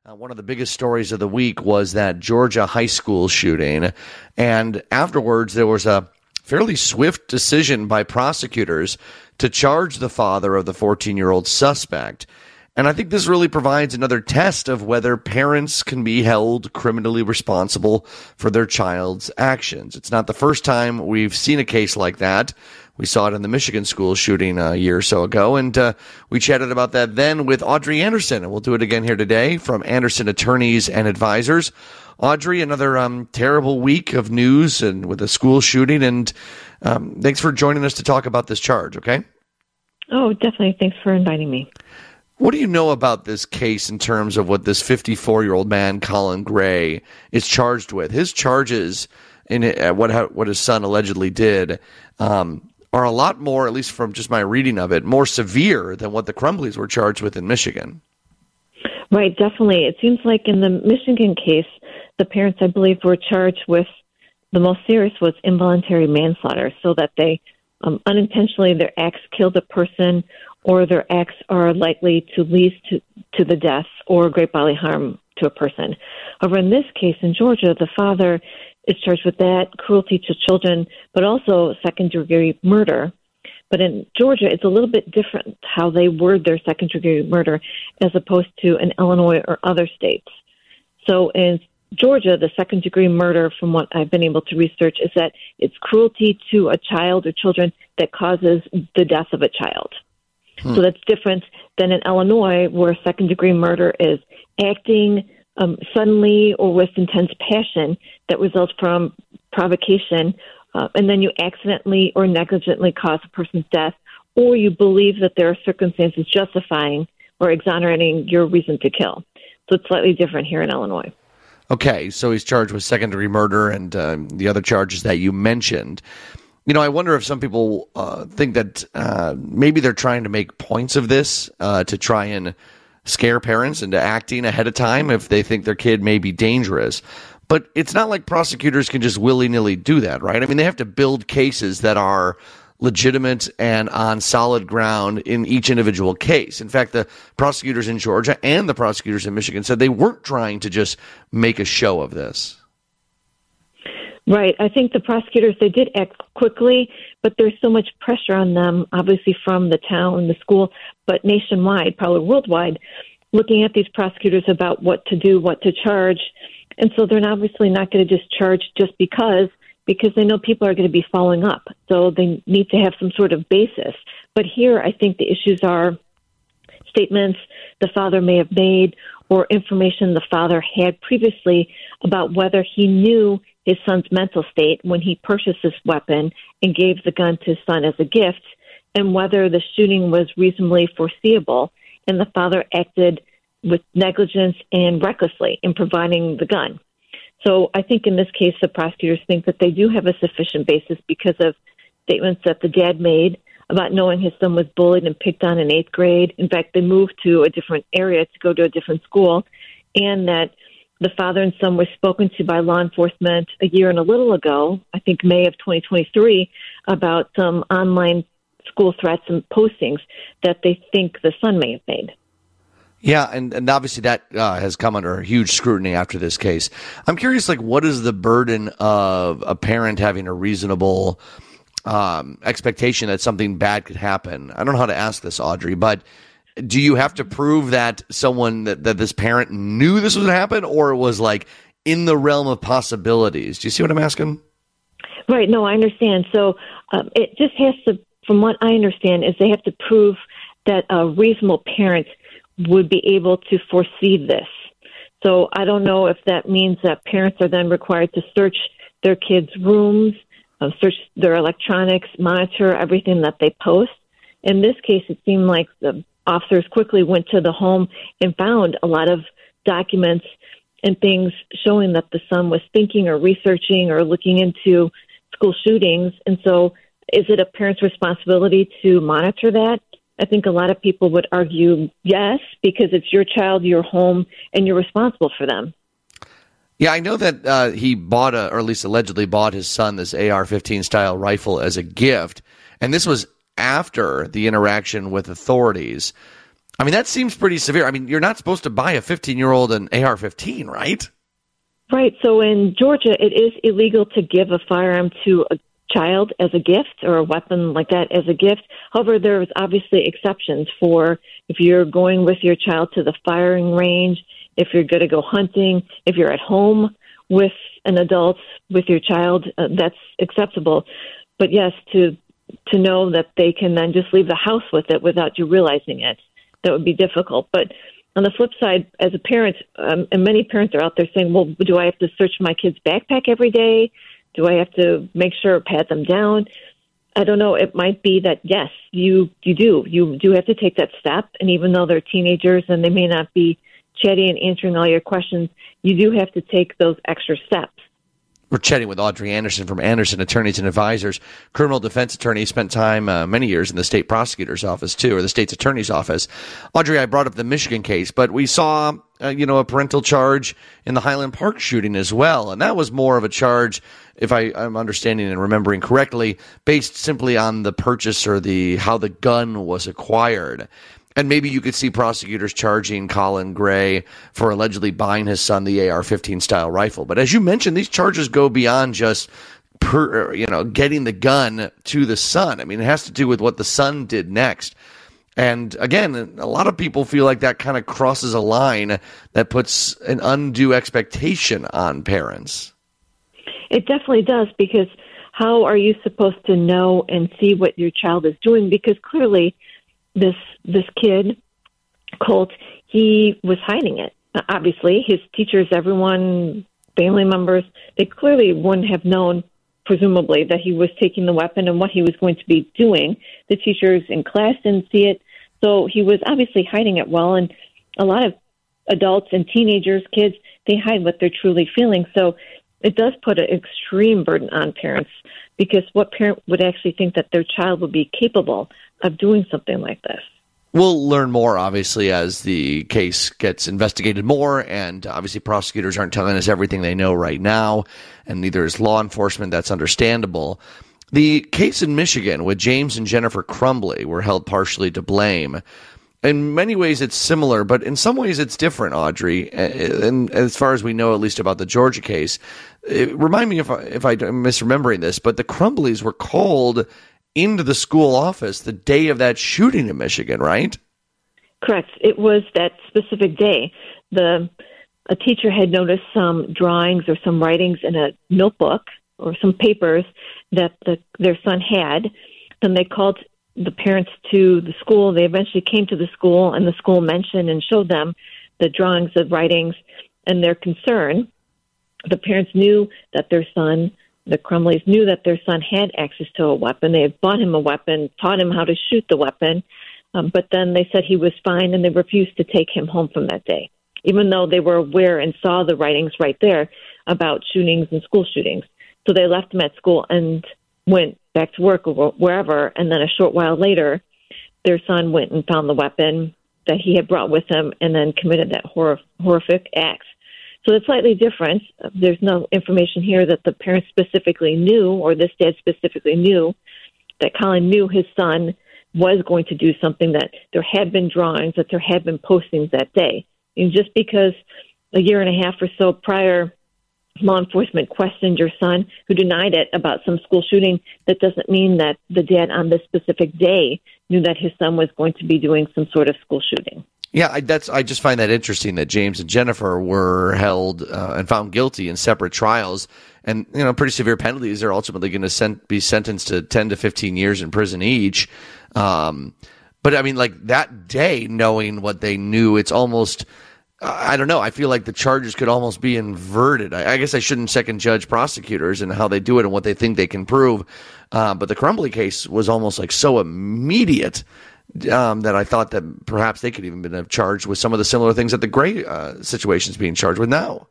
One of the biggest stories of the week was that Georgia high school shooting. And afterwards, there was a fairly swift decision by prosecutors to charge the father of the 14-year-old suspect. And I think this really provides another test of whether parents can be held criminally responsible for their child's actions. It's not the first time we've seen a case like that. We saw it in the Michigan school shooting a year or so ago, and we chatted about that then with Audrey Anderson, and we'll do it again here today from Anderson Attorneys and Advisors. Audrey, another terrible week of news and with a school shooting, and thanks for joining us to talk about this charge, okay? Oh, definitely. Thanks for inviting me. What do you know about this case in terms of what this 54-year-old man, Colin Gray, is charged with? His charges in what his son allegedly did are a lot more, at least from just my reading of it, more severe than what the Crumbleys were charged with in Michigan. Right, definitely. It seems like in the Michigan case, the parents, I believe, were charged with the most serious was involuntary manslaughter, so that they unintentionally, their acts killed a person or their acts are likely to lead to the death or great bodily harm to a person. However, in this case in Georgia, the father is charged with that, cruelty to children, but also second-degree murder. But in Georgia, it's a little bit different how they word their second-degree murder as opposed to in Illinois or other states. So in Georgia, the second-degree murder, from what I've been able to research, is that it's cruelty to a child or children that causes the death of a child. So that's different than in Illinois, where second-degree murder is acting suddenly or with intense passion that results from provocation, and then you accidentally or negligently cause a person's death, or you believe that there are circumstances justifying or exonerating your reason to kill. So it's slightly different here in Illinois. Okay, so he's charged with second-degree murder and the other charges that you mentioned. You know, I wonder if some people think that maybe they're trying to make points of this to try and scare parents into acting ahead of time if they think their kid may be dangerous. But it's not like prosecutors can just willy-nilly do that, right? I mean, they have to build cases that are legitimate and on solid ground in each individual case. In fact, the prosecutors in Georgia and the prosecutors in Michigan said they weren't trying to just make a show of this. Right. I think the prosecutors, they did act quickly, but there's so much pressure on them, obviously from the town, the school, but nationwide, probably worldwide, looking at these prosecutors about what to do, what to charge. And so they're obviously not going to just charge just because they know people are going to be following up. So they need to have some sort of basis. But here, I think the issues are statements the father may have made or information the father had previously about whether he knew his son's mental state when he purchased this weapon and gave the gun to his son as a gift, and whether the shooting was reasonably foreseeable and the father acted with negligence and recklessly in providing the gun. So I think in this case, the prosecutors think that they do have a sufficient basis because of statements that the dad made about knowing his son was bullied and picked on in 8th grade. In fact, they moved to a different area to go to a different school, and that the father and son were spoken to by law enforcement a year and a little ago, I think May of 2023, about some online school threats and postings that they think the son may have made. Yeah, and obviously that has come under huge scrutiny after this case. I'm curious, like, what is the burden of a parent having a reasonable expectation that something bad could happen? I don't know how to ask this, Audrey, but do you have to prove that that this parent knew this was going to happen, or it was like in the realm of possibilities? Do you see what I'm asking? Right. No, I understand. So it just has to, from what I understand, is they have to prove that a reasonable parent would be able to foresee this. So I don't know if that means that parents are then required to search their kids' rooms, search their electronics, monitor everything that they post. In this case, it seemed like the officers quickly went to the home and found a lot of documents and things showing that the son was thinking or researching or looking into school shootings. And so is it a parent's responsibility to monitor that? I think a lot of people would argue yes, because it's your child, your home, and you're responsible for them. Yeah, I know that he bought, or at least allegedly bought his son this AR-15 style rifle as a gift. And this was after the interaction with authorities. I mean, that seems pretty severe. I mean, you're not supposed to buy a 15-year-old an AR-15, right? Right. So in Georgia, it is illegal to give a firearm to a child as a gift or a weapon like that as a gift. However, there's obviously exceptions for if you're going with your child to the firing range, if you're going to go hunting, if you're at home with an adult with your child, that's acceptable. But yes, to know that they can then just leave the house with it without you realizing it, that would be difficult. But on the flip side, as a parent, and many parents are out there saying, well, do I have to search my kid's backpack every day? Do I have to make sure, pat them down? I don't know. It might be that, yes, you do. You do have to take that step. And even though they're teenagers and they may not be chatty and answering all your questions, you do have to take those extra steps. We're chatting with Audrey Anderson from Anderson Attorneys and Advisors, criminal defense attorney, spent time many years in the state prosecutor's office, too, or the state's attorney's office. Audrey, I brought up the Michigan case, but we saw, a parental charge in the Highland Park shooting as well, and that was more of a charge, if I'm understanding and remembering correctly, based simply on the purchase or how the gun was acquired. And maybe you could see prosecutors charging Colin Gray for allegedly buying his son the AR-15 style rifle. But as you mentioned, these charges go beyond just getting the gun to the son. I mean, it has to do with what the son did next. And again, a lot of people feel like that kind of crosses a line that puts an undue expectation on parents. It definitely does, because how are you supposed to know and see what your child is doing? Because clearly this kid, Colt, he was hiding it. Obviously, his teachers, everyone, family members, they clearly wouldn't have known, presumably, that he was taking the weapon and what he was going to be doing. The teachers in class didn't see it, so he was obviously hiding it well. And a lot of adults and teenagers, kids, they hide what they're truly feeling. So it does put an extreme burden on parents, because what parent would actually think that their child would be capable of doing something like this? We'll learn more, obviously, as the case gets investigated more, and obviously prosecutors aren't telling us everything they know right now, and neither is law enforcement. That's understandable. The case in Michigan with James and Jennifer Crumbley were held partially to blame. In many ways, it's similar, but in some ways, it's different, Audrey. And as far as we know, at least about the Georgia case, remind me if I'm misremembering this, but the Crumbleys were called into the school office the day of that shooting in Michigan, right? Correct. It was that specific day. A teacher had noticed some drawings or some writings in a notebook or some papers that their son had. Then they called the parents to the school. They eventually came to the school, and the school mentioned and showed them the drawings, the writings, and their concern. The parents knew that their son, the Crumbleys, knew that their son had access to a weapon. They had bought him a weapon, taught him how to shoot the weapon, but then they said he was fine, and they refused to take him home from that day, even though they were aware and saw the writings right there about shootings and school shootings. So they left him at school and went back to work or wherever, and then a short while later, their son went and found the weapon that he had brought with him and then committed that horrific act. So it's slightly different. There's no information here that the parents specifically knew, or this dad specifically knew, that Colin knew his son was going to do something, that there had been drawings, that there had been postings that day. And just because a year and a half or so prior, law enforcement questioned your son, who denied it, about some school shooting, that doesn't mean that the dad on this specific day knew that his son was going to be doing some sort of school shooting. Yeah, I just find that interesting that James and Jennifer were held and found guilty in separate trials, and pretty severe penalties. They're ultimately going to be sentenced to 10 to 15 years in prison each. But I mean, like that day, knowing what they knew, it's almost, I don't know. I feel like the charges could almost be inverted. I guess I shouldn't second judge prosecutors and how they do it and what they think they can prove. But the Crumbley case was almost like so immediate that I thought that perhaps they could even been charged with some of the similar things that the Gray situation is being charged with now.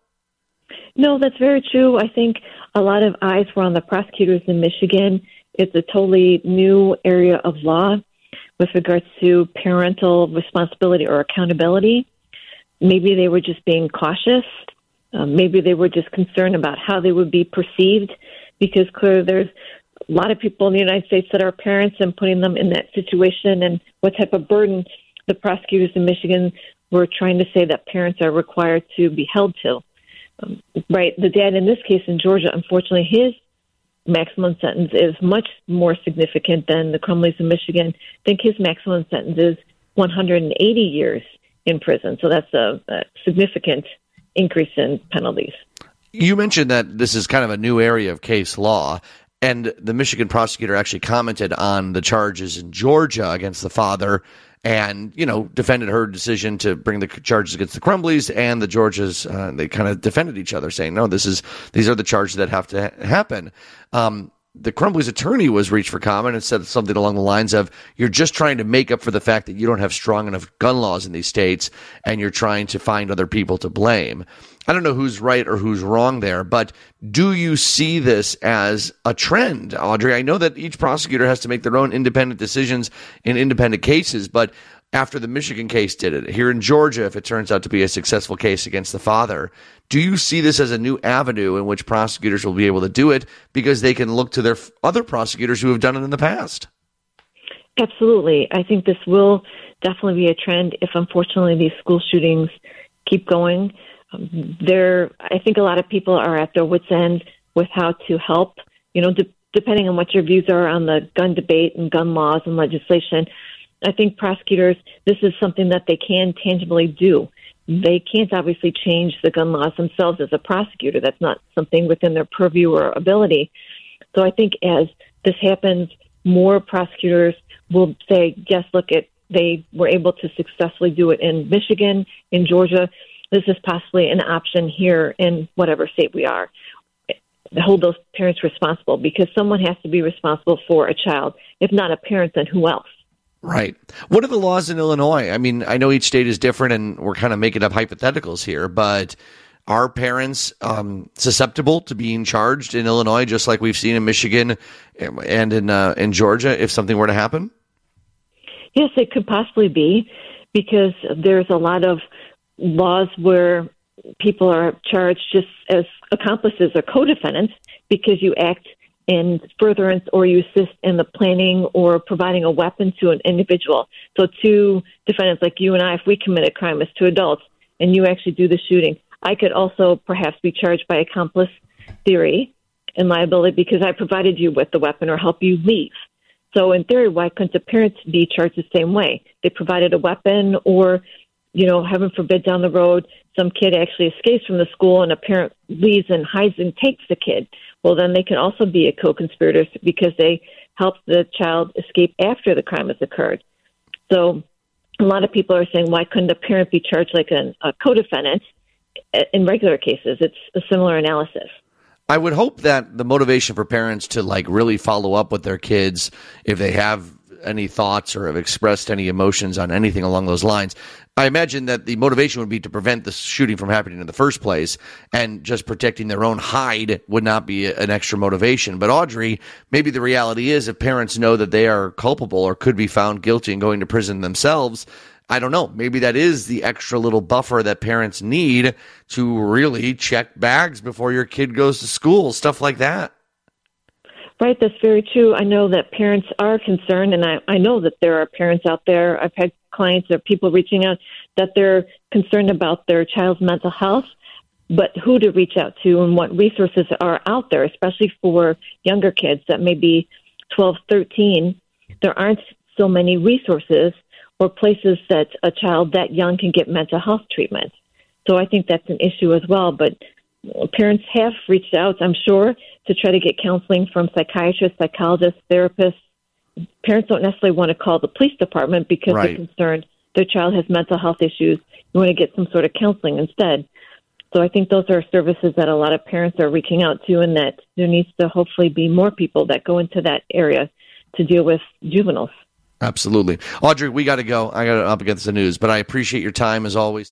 No, that's very true. I think a lot of eyes were on the prosecutors in Michigan. It's a totally new area of law with regards to parental responsibility or accountability. Maybe they were just being cautious. Maybe they were just concerned about how they would be perceived, because clearly there's a lot of people in the United States that are parents, and putting them in that situation and what type of burden the prosecutors in Michigan were trying to say that parents are required to be held to. Right. The dad in this case in Georgia, unfortunately, his maximum sentence is much more significant than the Crumleys in Michigan. I think his maximum sentence is 180 years in prison. So that's a significant increase in penalties. You mentioned that this is kind of a new area of case law, and the Michigan prosecutor actually commented on the charges in Georgia against the father and, defended her decision to bring the charges against the Crumbleys, and the Georgias, they kind of defended each other, saying, no, these are the charges that have to happen. The Crumbleys attorney was reached for comment and said something along the lines of, you're just trying to make up for the fact that you don't have strong enough gun laws in these states, and you're trying to find other people to blame. I don't know who's right or who's wrong there, but do you see this as a trend, Audrey? I know that each prosecutor has to make their own independent decisions in independent cases, but after the Michigan case did it, here in Georgia, if it turns out to be a successful case against the father, do you see this as a new avenue in which prosecutors will be able to do it because they can look to their other prosecutors who have done it in the past? Absolutely. I think this will definitely be a trend if, unfortunately, these school shootings keep going. I think a lot of people are at their wits' end with how to help, depending on what your views are on the gun debate and gun laws and legislation. I think prosecutors, this is something that they can tangibly do. They can't obviously change the gun laws themselves as a prosecutor. That's not something within their purview or ability. So I think as this happens, more prosecutors will say, yes, they were able to successfully do it in Michigan, in Georgia. This is possibly an option here in whatever state we are. Hold those parents responsible, because someone has to be responsible for a child. If not a parent, then who else? Right. What are the laws in Illinois? I mean, I know each state is different and we're kind of making up hypotheticals here, but are parents susceptible to being charged in Illinois, just like we've seen in Michigan and in Georgia, if something were to happen? Yes, it could possibly be, because there's a lot of laws where people are charged just as accomplices or co-defendants because you act in furtherance or you assist in the planning or providing a weapon to an individual. So two defendants like you and I, if we commit a crime as two adults and you actually do the shooting, I could also perhaps be charged by accomplice theory and liability because I provided you with the weapon or help you leave. So in theory, why couldn't the parents be charged the same way? They provided a weapon, or, heaven forbid, down the road, some kid actually escapes from the school and a parent leaves and hides and takes the kid. Well, then they can also be a co-conspirator because they helped the child escape after the crime has occurred. So a lot of people are saying, why couldn't a parent be charged like a co-defendant in regular cases? It's a similar analysis. I would hope that the motivation for parents to really follow up with their kids if they have any thoughts or have expressed any emotions on anything along those lines, I imagine that the motivation would be to prevent the shooting from happening in the first place, and just protecting their own hide would not be an extra motivation. But Audrey, maybe the reality is if parents know that they are culpable or could be found guilty and going to prison themselves, I don't know, maybe that is the extra little buffer that parents need to really check bags before your kid goes to school, stuff like that. Right, that's very true. I know that parents are concerned, and I know that there are parents out there. I've had clients or people reaching out that they're concerned about their child's mental health, but who to reach out to and what resources are out there, especially for younger kids that may be 12, 13. There aren't so many resources or places that a child that young can get mental health treatment. So I think that's an issue as well, but parents have reached out, I'm sure, to try to get counseling from psychiatrists, psychologists, therapists. Parents don't necessarily want to call the police department because they're concerned their child has mental health issues. You want to get some sort of counseling instead. So I think those are services that a lot of parents are reaching out to, and that there needs to hopefully be more people that go into that area to deal with juveniles. Absolutely. Audrey, we got to go. I got up against the news, but I appreciate your time as always.